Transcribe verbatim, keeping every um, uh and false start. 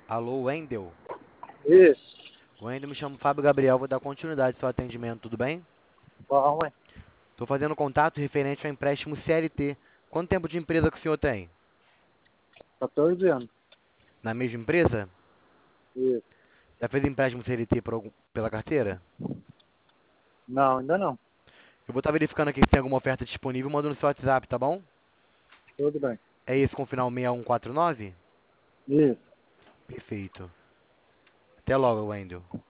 Alô, Wendel? Isso. Wendel, me chamo Fábio Gabriel, vou dar continuidade ao seu atendimento, tudo bem? Bom, ué. Estou fazendo contato referente ao empréstimo C L T. Quanto tempo de empresa que o senhor tem? quatorze anos. Na mesma empresa? Isso. Já fez empréstimo C L T por algum- pela carteira? Não, ainda não. Eu vou estar verificando aqui se tem alguma oferta disponível, mando no seu WhatsApp, tá bom? Tudo bem. É esse com o final seis um quatro nove? Isso. Perfeito. Até logo, Wendel.